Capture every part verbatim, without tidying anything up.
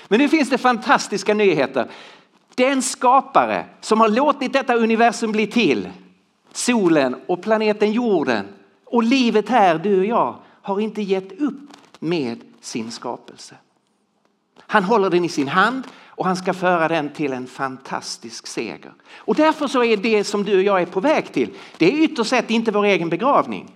Men nu finns det fantastiska nyheter. Den skapare som har låtit detta universum bli till, solen och planeten jorden och livet här, du och jag, har inte gett upp med sin skapelse. Han håller den i sin hand och han ska föra den till en fantastisk seger. Och därför så är det som du och jag är på väg till, det är ytterst sett inte vår egen begravning.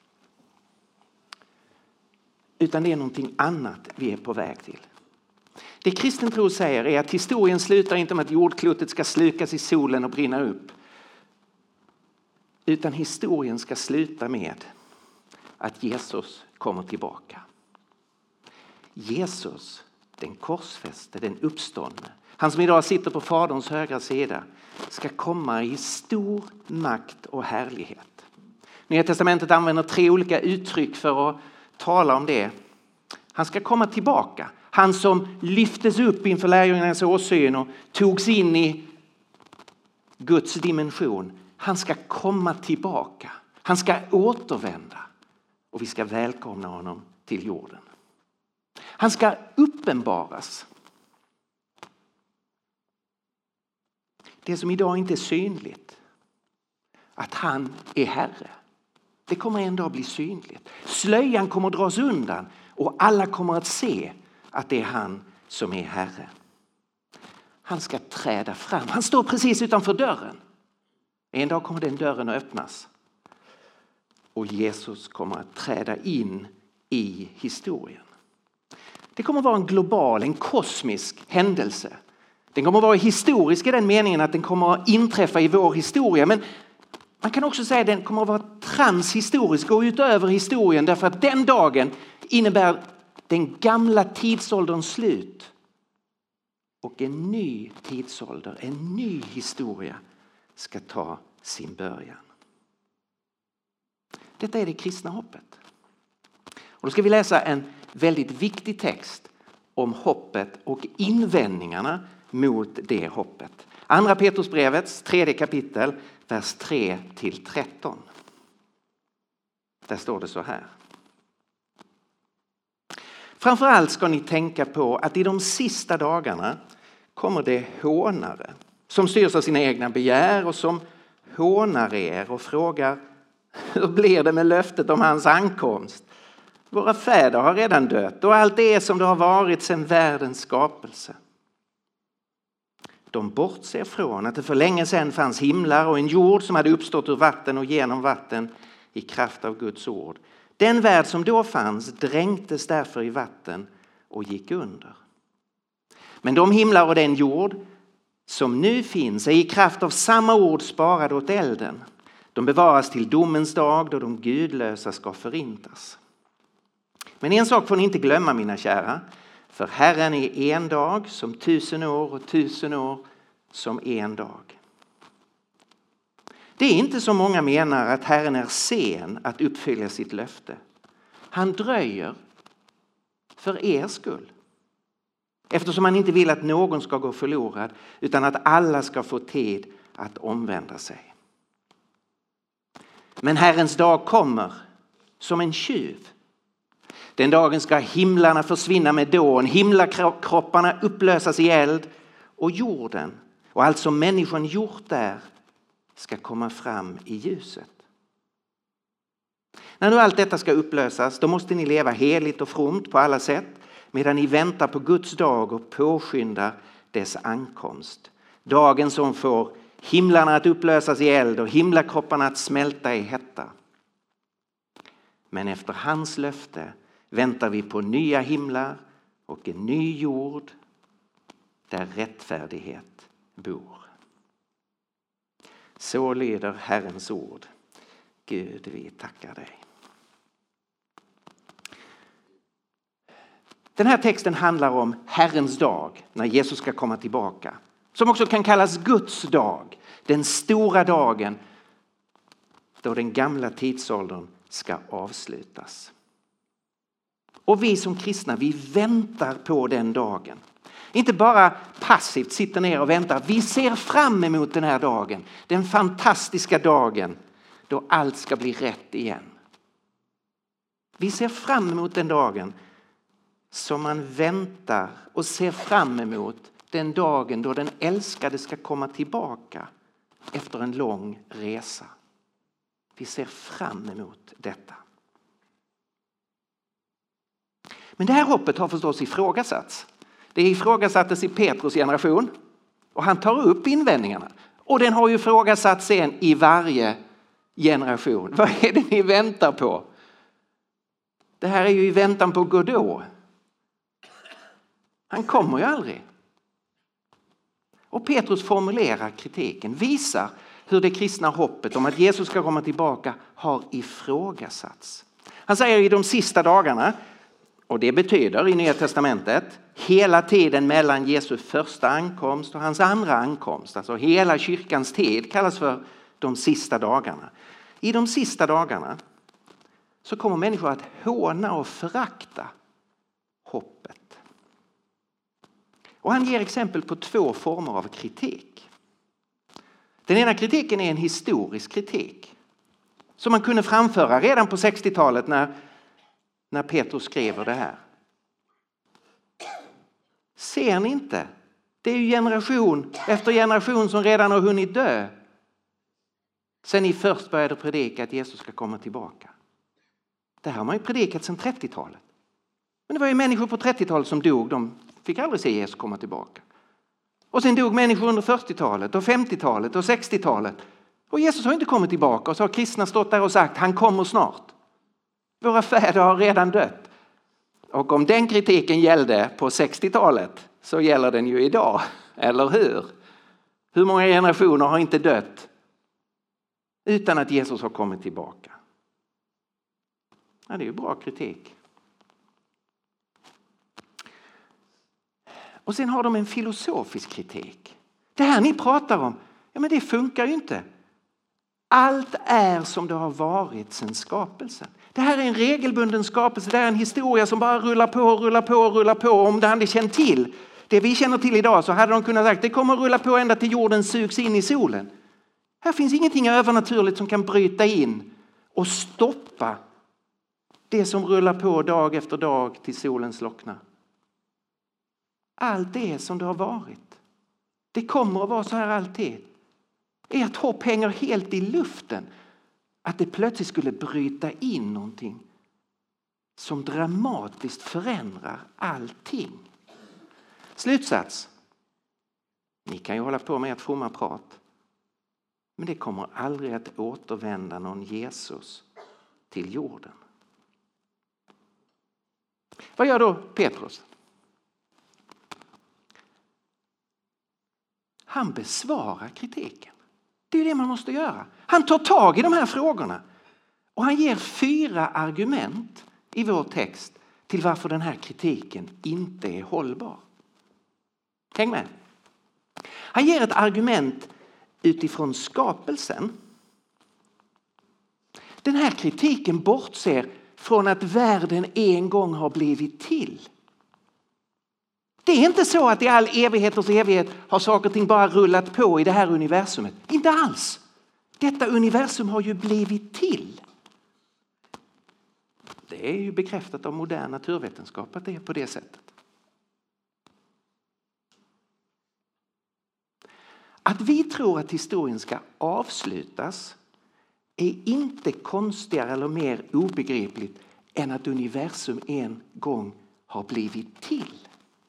Utan det är någonting annat vi är på väg till. Det kristen tro säger är att historien slutar inte med att jordklotet ska slukas i solen och brinna upp. Utan historien ska sluta med att Jesus kommer tillbaka. Jesus, den korsfäste, den uppståndne, han som idag sitter på faderns högra sida, ska komma i stor makt och härlighet. Nya testamentet använder tre olika uttryck för att tala om det. Han ska komma tillbaka. Han som lyftes upp inför lärjungarnas åsyn och togs in i Guds dimension. Han ska komma tillbaka. Han ska återvända. Och vi ska välkomna honom till jorden. Han ska uppenbaras. Det som idag inte är synligt. Att han är Herre. Det kommer en dag bli synligt. Slöjan kommer att dras undan. Och alla kommer att se att det är han som är Herre. Han ska träda fram. Han står precis utanför dörren. En dag kommer den dörren att öppnas. Och Jesus kommer att träda in i historien. Det kommer att vara en global, en kosmisk händelse. Den kommer att vara historisk i den meningen att den kommer att inträffa i vår historia. Men man kan också säga att den kommer att vara transhistorisk och utöver historien. Därför att den dagen innebär den gamla tidsålderns slut. Och en ny tidsålder, en ny historia ska ta sin början. Detta är det kristna hoppet. Och då ska vi läsa en väldigt viktig text om hoppet och invändningarna mot det hoppet. Andra Petrusbrevets tredje kapitel, vers tre till tretton. Där står det så här. Framförallt ska ni tänka på att i de sista dagarna kommer det hånare som styrs av sina egna begär och som hånar er och frågar: hur blir det med löftet om hans ankomst? Våra fäder har redan dött och allt är som det har varit sedan världens skapelse. De bortser från att det för länge sedan fanns himlar och en jord som hade uppstått ur vatten och genom vatten i kraft av Guds ord. Den värld som då fanns dränktes därför i vatten och gick under. Men de himlar och den jord som nu finns är i kraft av samma ord sparade åt elden. De bevaras till domens dag då de gudlösa ska förintas. Men en sak får ni inte glömma, mina kära. För Herren är en dag som tusen år och tusen år som en dag. Det är inte som många menar att Herren är sen att uppfylla sitt löfte. Han dröjer för er skull. Eftersom han inte vill att någon ska gå förlorad utan att alla ska få tid att omvända sig. Men Herrens dag kommer som en tjuv. Den dagen ska himlarna försvinna med dån, himlakropparna upplösas i eld och jorden och allt som människan gjort där ska komma fram i ljuset. När nu allt detta ska upplösas, då måste ni leva heligt och fromt på alla sätt medan ni väntar på Guds dag och påskyndar dess ankomst. Dagen som får himlarna att upplösas i eld och himlakropparna att smälta i hetta. Men efter hans löfte väntar vi på nya himlar och en ny jord där rättfärdighet bor. Så lyder Herrens ord. Gud, vi tackar dig. Den här texten handlar om Herrens dag när Jesus ska komma tillbaka. Som också kan kallas Guds dag. Den stora dagen då den gamla tidsåldern ska avslutas. Och vi som kristna, vi väntar på den dagen. Inte bara passivt sitter ner och väntar. Vi ser fram emot den här dagen. Den fantastiska dagen då allt ska bli rätt igen. Vi ser fram emot den dagen som man väntar och ser fram emot den dagen då den älskade ska komma tillbaka efter en lång resa. Vi ser fram emot detta. Men det här hoppet har förstås ifrågasatts. Det ifrågasattes i Petrus generation och han tar upp invändningarna. Och den har ju ifrågasatts sen i varje generation. Vad är det ni väntar på? Det här är ju i väntan på Godot. Han kommer ju aldrig. Och Petrus formulerar kritiken, visar hur det kristna hoppet om att Jesus ska komma tillbaka har ifrågasatts. Han säger i de sista dagarna, och det betyder i Nya testamentet, hela tiden mellan Jesu första ankomst och hans andra ankomst. Alltså hela kyrkans tid kallas för de sista dagarna. I de sista dagarna så kommer människor att håna och förakta hoppet. Och han ger exempel på två former av kritik. Den ena kritiken är en historisk kritik som man kunde framföra redan på sextiotalet när, när Petrus skrev det här. Ser ni inte? Det är ju generation efter generation som redan har hunnit dö sen ni först började predika att Jesus ska komma tillbaka. Det här har man ju predikat sedan trettiotalet. Men det var ju människor på trettiotalet som dog. De fick aldrig se Jesus komma tillbaka. Och sen dog människor under fyrtiotalet och femtiotalet och sextiotalet. Och Jesus har inte kommit tillbaka. Och så har kristna stått där och sagt, han kommer snart. Våra fäder har redan dött. Och om den kritiken gällde på sextiotalet så gäller den ju idag. Eller hur? Hur många generationer har inte dött utan att Jesus har kommit tillbaka? Ja, det är ju bra kritik. Och sen har de en filosofisk kritik. Det här ni pratar om, ja men det funkar ju inte. Allt är som det har varit sedan skapelsen. Det här är en regelbunden skapelse. Det är en historia som bara rullar på och rullar på och rullar på. Om det hade känt till det vi känner till idag så hade de kunnat sagt det kommer att rulla på ända till jorden sugs in i solen. Här finns ingenting övernaturligt som kan bryta in och stoppa det som rullar på dag efter dag till solen slocknar. Allt det som det har varit. Det kommer att vara så här alltid. Ert hopp hänger helt i luften. Att det plötsligt skulle bryta in någonting som dramatiskt förändrar allting. Slutsats. Ni kan ju hålla på med ett fromma prat. Men det kommer aldrig att återvända någon Jesus till jorden. Vad gör då Petrus? Han besvarar kritiken. Det är ju det man måste göra. Han tar tag i de här frågorna. Och han ger fyra argument i vår text till varför den här kritiken inte är hållbar. Häng med. Han ger ett argument utifrån skapelsen. Den här kritiken bortser från att världen en gång har blivit till. Det är inte så att i all evigheters evighet har saker och ting bara rullat på i det här universumet. Inte alls. Detta universum har ju blivit till. Det är ju bekräftat av modern naturvetenskap att det är på det sättet. Att vi tror att historien ska avslutas är inte konstigare eller mer obegripligt än att universum en gång har blivit till.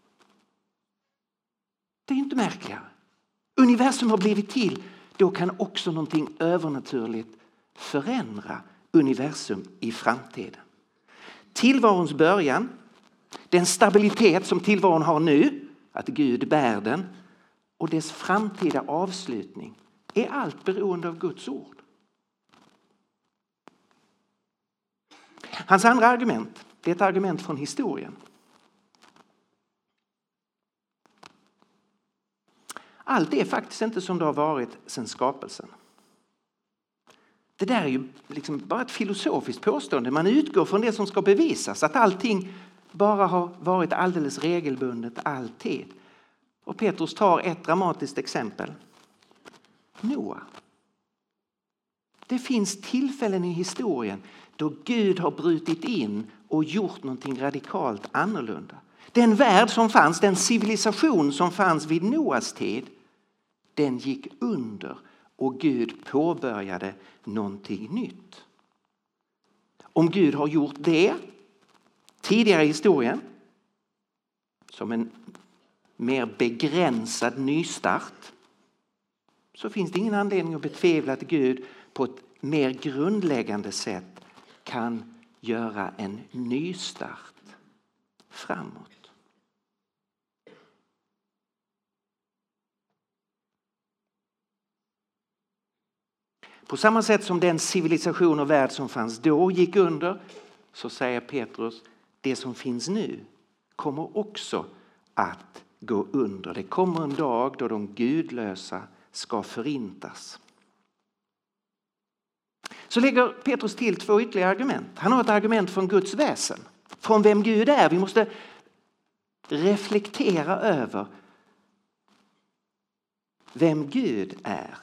Det är inte märkligare. Universum har blivit till, då kan också någonting övernaturligt förändra universum i framtiden. Tillvarons början, den stabilitet som tillvaron har nu, att Gud bär den, och dess framtida avslutning är allt beroende av Guds ord. Hans andra argument, det är ett argument från historien. Allt är faktiskt inte som det har varit sedan skapelsen. Det där är ju liksom bara ett filosofiskt påstående. Man utgår från det som ska bevisas. Att allting bara har varit alldeles regelbundet alltid. Och Petrus tar ett dramatiskt exempel. Noa. Det finns tillfällen i historien då Gud har brutit in och gjort någonting radikalt annorlunda. Den värld som fanns, den civilisation som fanns vid Noas tid, den gick under och Gud påbörjade någonting nytt. Om Gud har gjort det tidigare i historien som en mer begränsad nystart, så finns det ingen anledning att betvivla att Gud på ett mer grundläggande sätt kan göra en nystart framåt. På samma sätt som den civilisation och värld som fanns då gick under, så säger Petrus, det som finns nu kommer också att gå under. Det kommer en dag då de gudlösa ska förintas. Så lägger Petrus till två ytterligare argument. Han har ett argument från Guds väsen. Från vem Gud är. Vi måste reflektera över vem Gud är.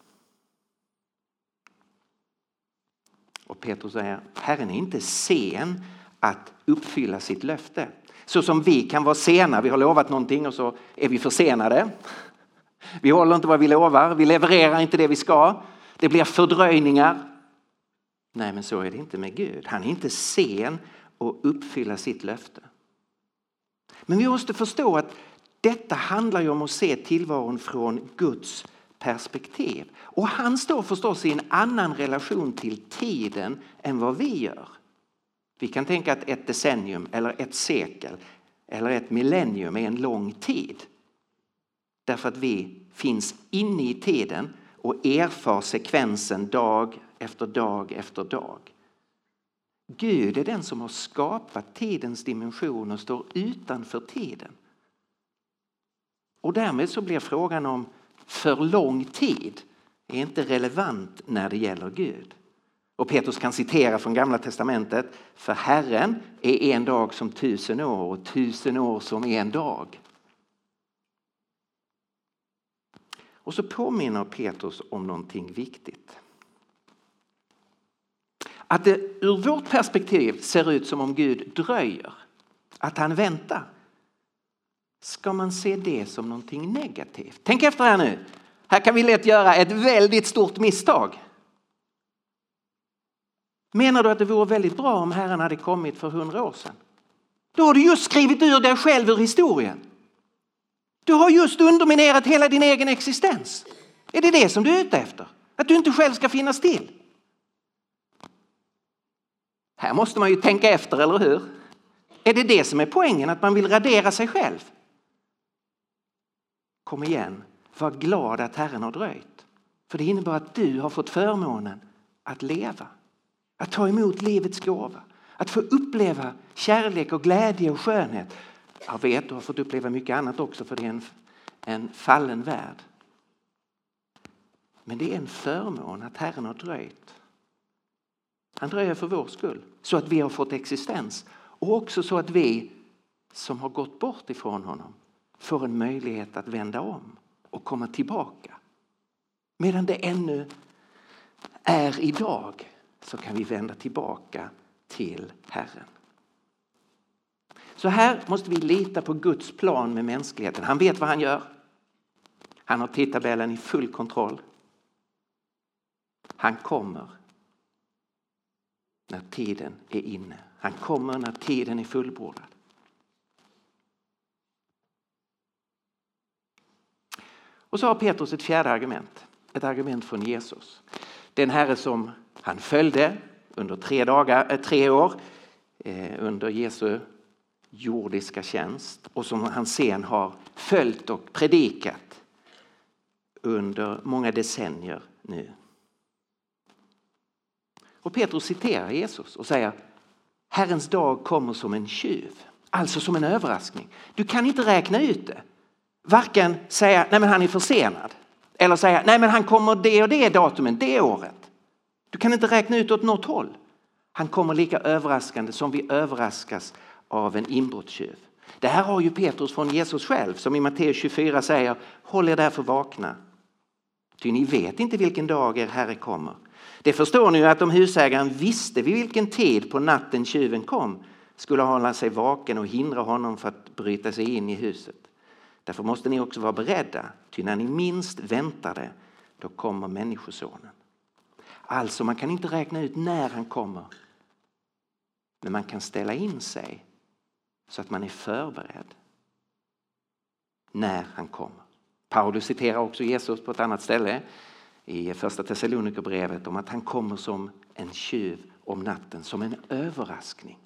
Och Petrus säger, Herren är inte sen att uppfylla sitt löfte. Så som vi kan vara sena, vi har lovat någonting och så är vi försenade. Vi håller inte vad vi lovar, vi levererar inte det vi ska. Det blir fördröjningar. Nej, men så är det inte med Gud. Han är inte sen att uppfylla sitt löfte. Men vi måste förstå att detta handlar ju om att se tillvaron från Guds perspektiv. Och han står förstås i en annan relation till tiden än vad vi gör. Vi kan tänka att ett decennium eller ett sekel eller ett millennium är en lång tid. Därför att vi finns inne i tiden och erfar sekvensen dag efter dag efter dag. Gud är den som har skapat tidens dimension och står utanför tiden. Och därmed så blir frågan om för lång tid är inte relevant när det gäller Gud. Och Petrus kan citera från Gamla testamentet. För Herren är en dag som tusen år och tusen år som en dag. Och så påminner Petrus om någonting viktigt. Att det ur vårt perspektiv ser ut som om Gud dröjer. Att han väntar. Ska man se det som någonting negativt? Tänk efter här nu. Här kan vi lätt göra ett väldigt stort misstag. Menar du att det vore väldigt bra om Herren hade kommit för hundra år sedan? Då har du just skrivit ur dig själv ur historien. Du har just underminerat hela din egen existens. Är det det som du är ute efter? Att du inte själv ska finnas till? Här måste man ju tänka efter, eller hur? Är det det som är poängen? Att man vill radera sig själv? Kom igen, var glad att Herren har dröjt. För det innebär att du har fått förmånen att leva. Att ta emot livets gåva. Att få uppleva kärlek och glädje och skönhet. Jag vet, du har fått uppleva mycket annat också, för det är en, en fallen värld. Men det är en förmån att Herren har dröjt. Han dröjer för vår skull. Så att vi har fått existens. Och också så att vi som har gått bort ifrån honom får en möjlighet att vända om och komma tillbaka. Medan det ännu är idag så kan vi vända tillbaka till Herren. Så här måste vi lita på Guds plan med mänskligheten. Han vet vad han gör. Han har tidtabellen i full kontroll. Han kommer när tiden är inne. Han kommer när tiden är fullbordad. Och så har Petrus ett fjärde argument. Ett argument från Jesus. Den Herre som han följde under tre, dagar, äh, tre år eh, under Jesu jordiska tjänst. Och som han sen har följt och predikat under många decennier nu. Och Petrus citerar Jesus och säger: Herrens dag kommer som en tjuv. Alltså som en överraskning. Du kan inte räkna ut det. Varken säga, nej men han är försenad. Eller säga, nej men han kommer det och det datumen, det året. Du kan inte räkna ut åt något håll. Han kommer lika överraskande som vi överraskas av en inbrottstjuv. Det här har ju Petrus från Jesus själv, som i Matteus tjugofyra säger: håll er därför vakna. Ty ni vet inte vilken dag er Herre kommer. Det förstår ni ju att om husägaren visste vid vilken tid på natten tjuven kom skulle hålla sig vaken och hindra honom för att bryta sig in i huset. Därför måste ni också vara beredda, ty när ni minst väntar det, då kommer människosonen. Alltså man kan inte räkna ut när han kommer, men man kan ställa in sig så att man är förberedd när han kommer. Paulus citerar också Jesus på ett annat ställe i första Thessalonikerbrevet om att han kommer som en tjuv om natten, som en överraskning.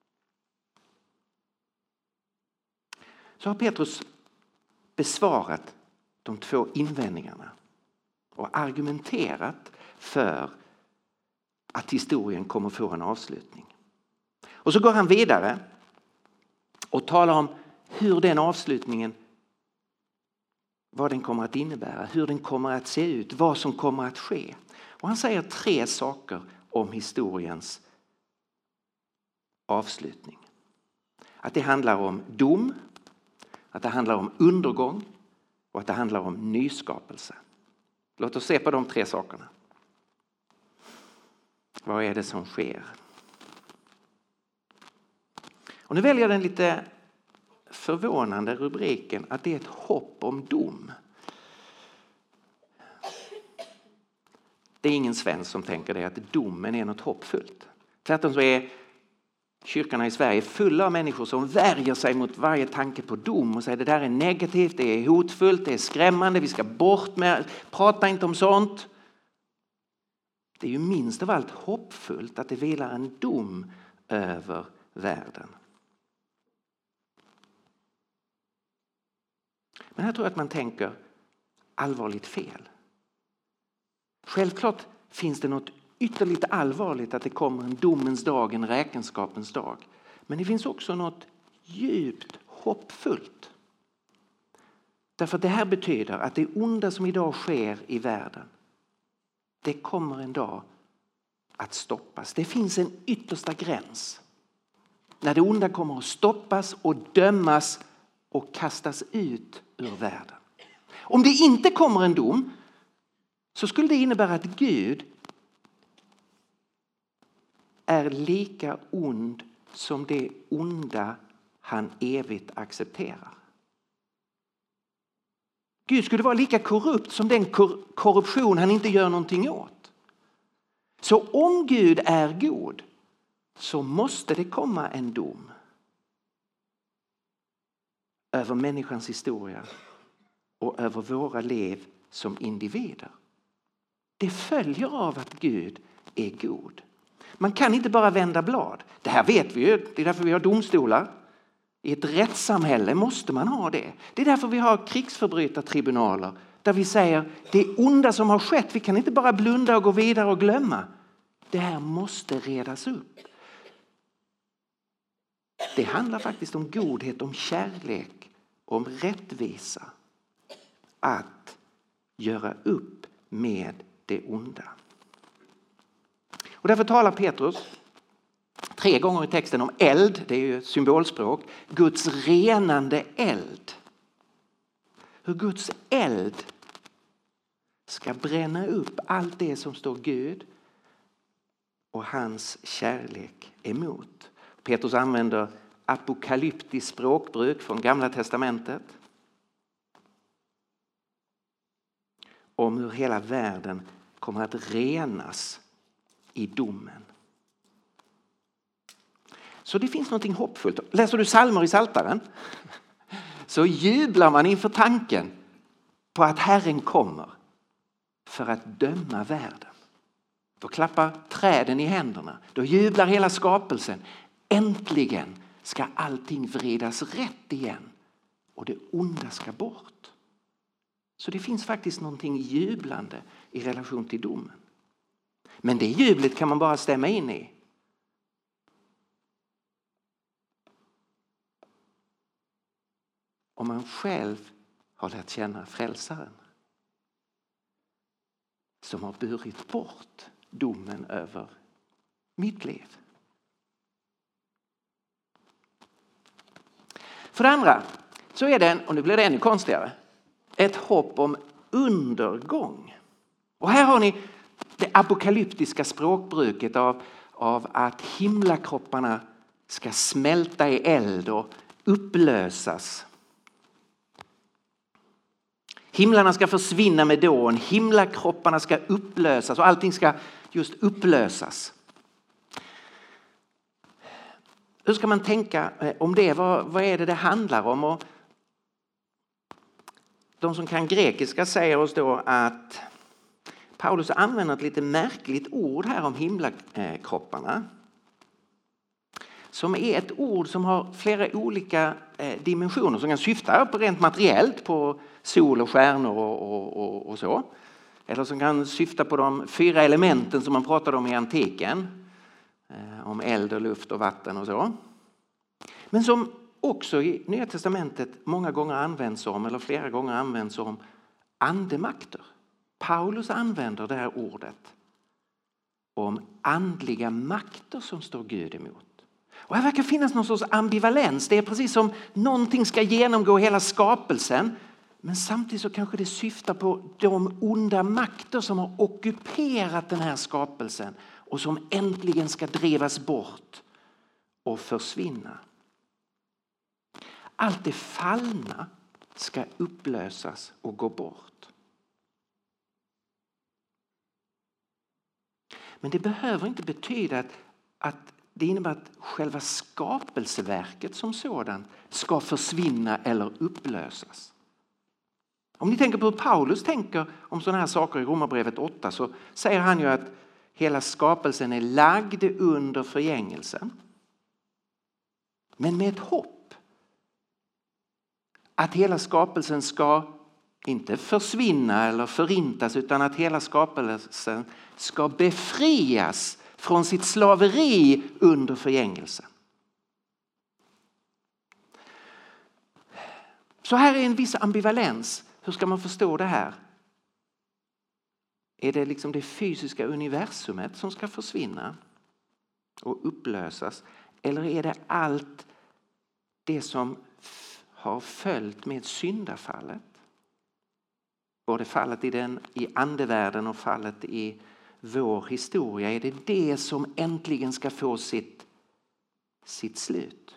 Så har Petrus besvarat de två invändningarna och argumenterat för att historien kommer få en avslutning. Och så går han vidare och talar om hur den avslutningen, vad den kommer att innebära, hur den kommer att se ut, vad som kommer att ske. Och han säger tre saker om historiens avslutning. Att det handlar om dom, att det handlar om undergång och att det handlar om nyskapelse. Låt oss se på de tre sakerna. Vad är det som sker? Och nu väljer jag den lite förvånande rubriken att det är ett hopp om dom. Det är ingen svensk som tänker det, att domen är något hoppfullt. Tvärtom så är kyrkorna i Sverige fulla av människor som värjer sig mot varje tanke på dom och säger det där är negativt, det är hotfullt, det är skrämmande, vi ska bort med, prata inte om sånt. Det är ju minst av allt hoppfullt att det vilar en dom över världen. Men här tror jag att man tänker allvarligt fel. Självklart finns det något ytterligt allvarligt att det kommer en domens dag, en räkenskapens dag. Men det finns också något djupt hoppfullt. Därför att det här betyder att det onda som idag sker i världen, det kommer en dag att stoppas. Det finns en yttersta gräns när det onda kommer att stoppas och dömas och kastas ut ur världen. Om det inte kommer en dom så skulle det innebära att Gud är lika ond som det onda han evigt accepterar. Gud skulle vara lika korrupt som den kor- korruption han inte gör någonting åt. Så om Gud är god så måste det komma en dom över människans historia och över våra liv som individer. Det följer av att Gud är god. Man kan inte bara vända blad. Det här vet vi ju. Det är därför vi har domstolar. I ett rättssamhälle måste man ha det. Det är därför vi har krigsförbrytartribunaler. Där vi säger det onda som har skett. Vi kan inte bara blunda och gå vidare och glömma. Det här måste redas upp. Det handlar faktiskt om godhet, om kärlek, om rättvisa. Att göra upp med det onda. Och därför talar Petrus tre gånger i texten om eld, det är ju symbolspråk, Guds renande eld. Hur Guds eld ska bränna upp allt det som står Gud och hans kärlek emot. Petrus använder apokalyptiskt språkbruk från Gamla testamentet om hur hela världen kommer att renas i domen. Så det finns något hoppfullt. Läser du psalmer i Psaltaren så jublar man inför tanken på att Herren kommer för att döma världen. Då klappar träden i händerna. Då jublar hela skapelsen. Äntligen ska allting vridas rätt igen och det onda ska bort. Så det finns faktiskt någonting jublande i relation till domen. Men det jublet kan man bara stämma in i. Om man själv har lärt känna frälsaren som har burit bort domen över mitt liv. För det andra så är det, och nu blir det ännu konstigare, ett hopp om undergång. Och här har ni det apokalyptiska språkbruket av, av att himlakropparna ska smälta i eld och upplösas. Himlarna ska försvinna med dån, himlakropparna ska upplösas och allting ska just upplösas. Hur ska man tänka om det? Vad, vad är det det handlar om? Och de som kan grekiska säger oss då att Paulus använder ett lite märkligt ord här om himlakropparna. Som är ett ord som har flera olika dimensioner som kan syfta på rent materiellt på sol och stjärnor och, och, och, och så. Eller som kan syfta på de fyra elementen som man pratade om i antiken. Om eld och luft och vatten och så. Men som också i Nya testamentet många gånger används om, eller flera gånger används om, andemakter. Paulus använder det här ordet om andliga makter som står Gud emot. Och här verkar finnas någon sorts ambivalens. Det är precis som någonting ska genomgå hela skapelsen. Men samtidigt så kanske det syftar på de onda makter som har ockuperat den här skapelsen. Och som äntligen ska drevas bort och försvinna. Allt det fallna ska upplösas och gå bort. Men det behöver inte betyda att, att det innebär att själva skapelseverket som sådan ska försvinna eller upplösas. Om ni tänker på hur Paulus tänker om sådana här saker i Romarbrevet åtta så säger han ju att hela skapelsen är lagd under förgängelsen. Men med ett hopp att hela skapelsen ska inte försvinna eller förintas utan att hela skapelsen ska befrias från sitt slaveri under förgängelsen. Så här är en viss ambivalens. Hur ska man förstå det här? Är det liksom det fysiska universumet som ska försvinna och upplösas? Eller är det allt det som har följt med syndafallet? Både fallet i, den, i andevärlden och fallet i vår historia. Är det det som äntligen ska få sitt, sitt slut?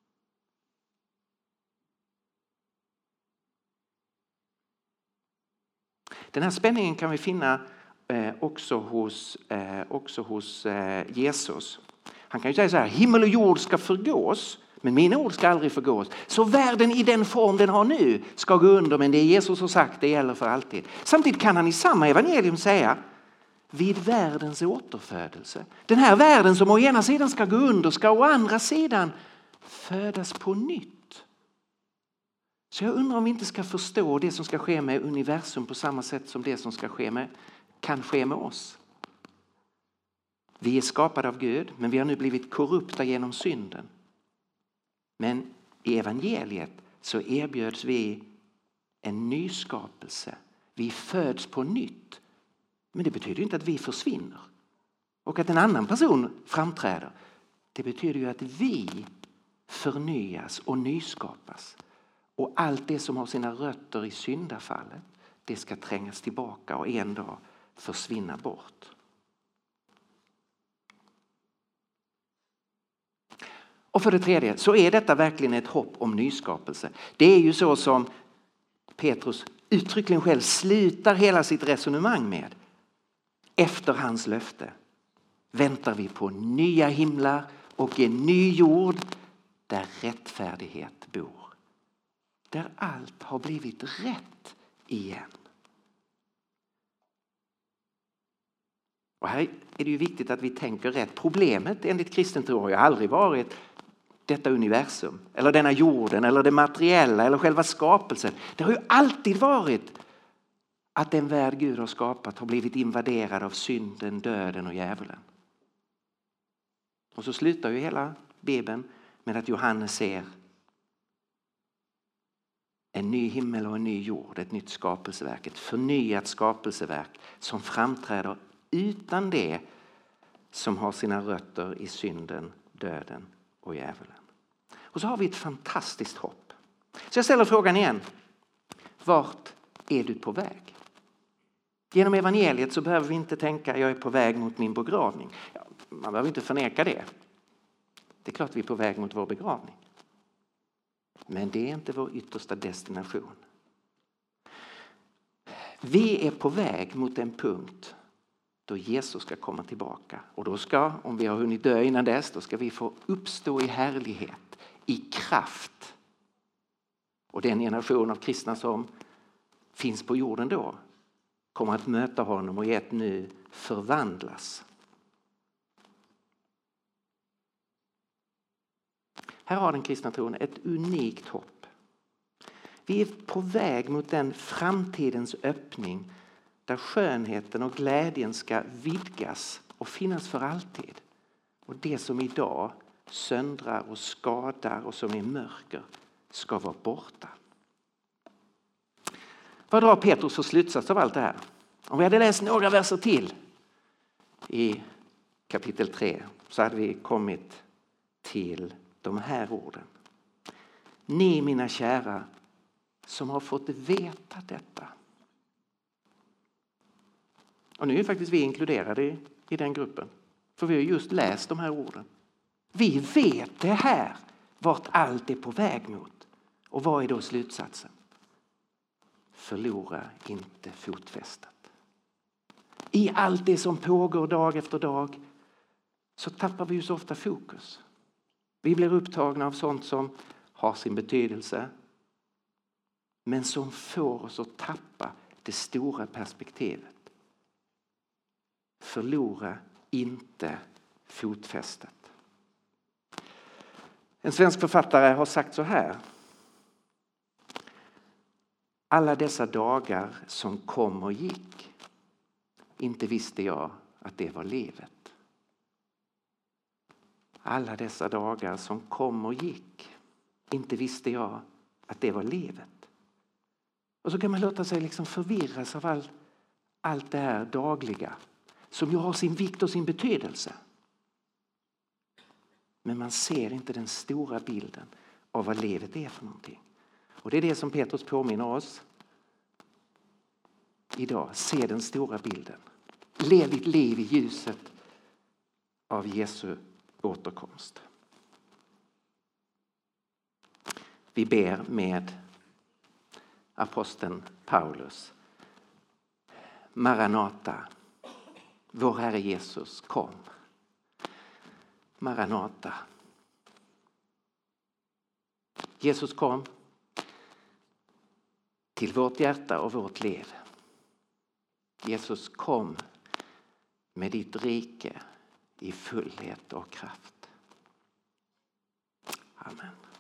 Den här spänningen kan vi finna eh, också hos, eh, också hos eh, Jesus. Han kan ju säga så här: himmel och jord ska förgås, men mina ord ska aldrig förgås. Så världen i den form den har nu ska gå under, men det Jesus har sagt, det gäller för alltid. Samtidigt kan han i samma evangelium säga: vid världens återfödelse. Den här världen som å ena sidan ska gå under ska å andra sidan födas på nytt. Så jag undrar om vi inte ska förstå det som ska ske med universum på samma sätt som det som ska ske med, kan ske med oss. Vi är skapade av Gud, men vi har nu blivit korrupta genom synden. Men i evangeliet så erbjöds vi en ny skapelse. Vi föds på nytt. Men det betyder inte att vi försvinner. Och att en annan person framträder. Det betyder ju att vi förnyas och nyskapas. Och allt det som har sina rötter i syndafallet, det ska trängas tillbaka och en dag försvinna bort. Och för det tredje så är detta verkligen ett hopp om nyskapelse. Det är ju så som Petrus uttryckligen själv slutar hela sitt resonemang med. Efter hans löfte väntar vi på nya himlar och en ny jord där rättfärdighet bor. Där allt har blivit rätt igen. Och här är det ju viktigt att vi tänker rätt. Problemet enligt kristen tro har ju aldrig varit detta universum, eller denna jorden, eller det materiella, eller själva skapelsen. Det har ju alltid varit att den värld Gud har skapat har blivit invaderad av synden, döden och djävulen. Och så slutar ju hela Bibeln med att Johannes ser en ny himmel och en ny jord, ett nytt skapelseverk, ett förnyat skapelseverk som framträder utan det som har sina rötter i synden, döden och djävulen. Och så har vi ett fantastiskt hopp. Så jag ställer frågan igen. Vart är du på väg? Genom evangeliet så behöver vi inte tänka jag är på väg mot min begravning. Ja, man behöver inte förneka det. Det är klart vi är på väg mot vår begravning. Men det är inte vår yttersta destination. Vi är på väg mot en punkt då Jesus ska komma tillbaka. Och då ska, om vi har hunnit dö innan dess, då ska vi få uppstå i härlighet, i kraft. Och den generation av kristna som finns på jorden då kommer att möta honom och i ett nu förvandlas. Här har den kristna tron ett unikt hopp. Vi är på väg mot den framtidens öppning där skönheten och glädjen ska vidgas och finnas för alltid. Och det som idag söndrar och skadar och som är mörker ska vara borta. Vad drar Petrus för slutsats av allt det här? Om vi hade läst några verser till i kapitel tre så hade vi kommit till de här orden. Ni mina kära som har fått veta detta. Och nu är faktiskt vi inkluderade i, i den gruppen. För vi har just läst de här orden. Vi vet det här, vart allt är på väg mot. Och vad är då slutsatsen? Förlora inte fotfästet. I allt det som pågår dag efter dag så tappar vi ju så ofta fokus. Vi blir upptagna av sånt som har sin betydelse men som får oss att tappa det stora perspektivet. Förlora inte fotfästet. En svensk författare har sagt så här. Alla dessa dagar som kom och gick, inte visste jag att det var livet. Alla dessa dagar som kom och gick, inte visste jag att det var livet. Och så kan man låta sig liksom förvirras av all, allt det här dagliga som ju har sin vikt och sin betydelse. Men man ser inte den stora bilden av vad livet är för någonting. Och det är det som Petrus påminner oss idag. Se den stora bilden. Lev ditt liv i ljuset av Jesu återkomst. Vi ber med aposteln Paulus. Maranata, vår Herre Jesus, kom. Maranata. Jesus kom till vårt hjärta och vårt liv. Jesus kom med ditt rike i fullhet och kraft. Amen.